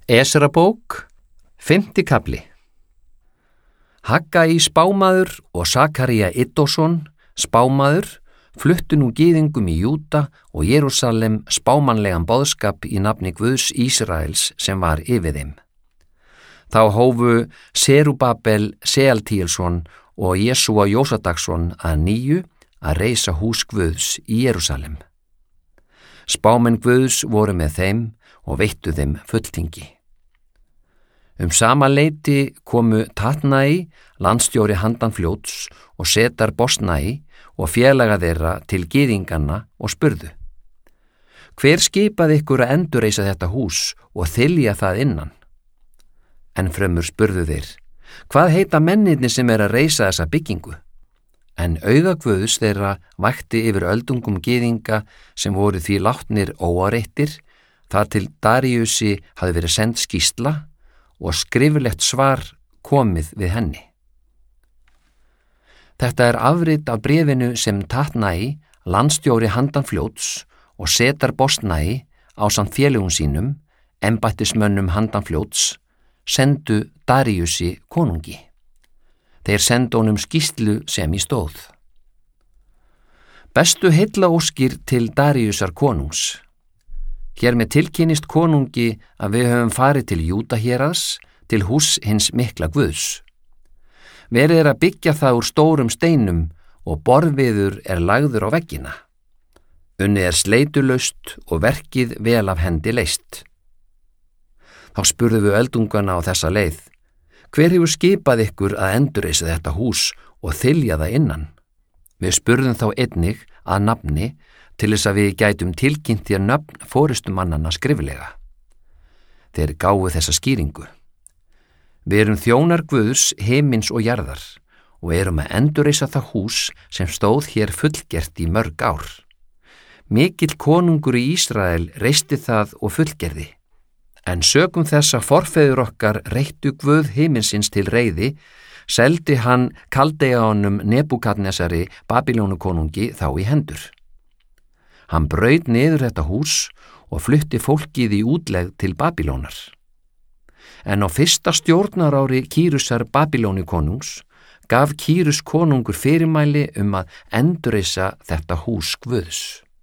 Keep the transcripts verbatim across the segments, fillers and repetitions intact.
Esra-bók, fimmti kafli. Haggai spámaður og Sakaría Iddoson, spámaður, fluttu nú gyðingum í Júda og Jerúsalem spámanlegan boðskap í nafni Guðs Ísraels sem var yfir þeim. Þá hófu Serubabel Sealtíelsson og Jesúa Jósadaksson að nýju að reisa hús Guðs í Jerúsalem. Spámenn Guðs voru með þeim og veittu þeim fulltingi. Um sama leyti komu Tatnai, landstjóri handan fljóts, og Setar Bosnai og félaga þeirra til gyðinganna og spurðu: Hver skipaði ykkur að endurreisa þetta hús og þylja það innan? En fremur spurðu þeir: Hvað heita mennirnir sem er að reisa þessa byggingu? En auga Guðs þeirra vakti yfir öldungum gyðinga sem voru því látnir óáreittir, þar til Daríusi hafði verið send skýrsla og skriflegt svar komið við henni. Þetta er afrit af bréfinu sem Tatnai, landstjóri handan fljóts, og Setar Bosnai ásamt félögum sínum, embættismönnum handan fljóts, sendu Daríusi konungi. Þeir sendu honum skýrslu sem í stóð: Bestu heillaóskir til Daríusar konungs. Hér með tilkynnist konungi að við höfum farið til Júdahéraðs, til húss hins mikla Guðs. Verið er að byggja það úr stórum steinum og borðviður er lagður á veggina. Unnið er sleitulaust og verkið vel af hendi leyst. Þá spurðum við öldungana á þessa leið: Hver hefur skipað ykkur að endurreisa þetta hús og þylja það innan? Við spurðum þá einnig að nafni til þess að við gætum tilkynnt þér nöfn forystumannanna skriflega. Þeir gáfu þessa skýringu: Við erum þjónar Guðs himins og jarðar og erum að endurreisa það hús sem stóð hér fullgert í mörg ár. Mikill konungur í Ísrael reisti það og fullgerði, en sökum þess að forfeður okkar reittu Guð himinsins til reiði, seldi hann Kaldeánum Nebúkadnesari Babýlonukonungi þá í hendur. Hann braut niður þetta hús og flutti fólkið í útlegð til Babýlonar. En á fyrsta stjórnarári Kýrusar Babýlonukonungs gaf Kýrus konungur fyrirmæli um að endurreisa þetta hús Guðs.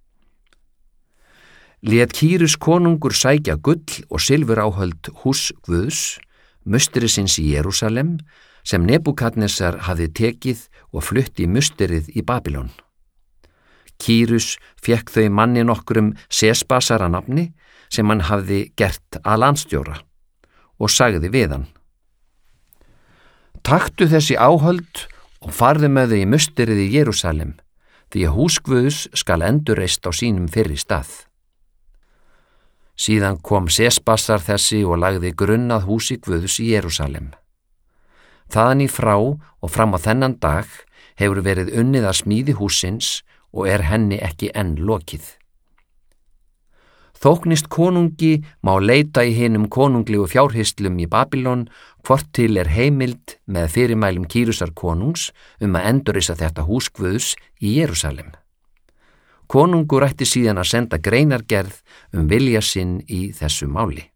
Lét Kýrus konungur sækja gull og silfuráhöld hús Guðs, musterisins í Jerúsalem, sem Nebúkadnesar hafði tekið og flutti musterið í Babýlon. Kýrus fékk þau manni nokkrum Sesbasara nafni sem hann hafði gert að landstjóra og sagði við hann: Taktu þessi áhöld og farðu með þau í musterið í Jerúsalem, því að hús Guðs skal endurreist á sínum fyrri stað. Síðan kom Sesbasar þessi og lagði grunn að húsi Guðs í Jerúsalem. Þaðan í frá og fram á þennan dag hefur verið unnið að smíði hússins og er henni ekki enn lokið. Þóknist konungi má leita í hinum konunglegu fjárhislum í Babýlon hvort til er heimild með fyrirmælum Kýrusar konungs um að endurreisa þetta hús Guðs í Jerúsalem. Konungur ætti síðan að senda greinargerð um vilja sinn í þessu máli.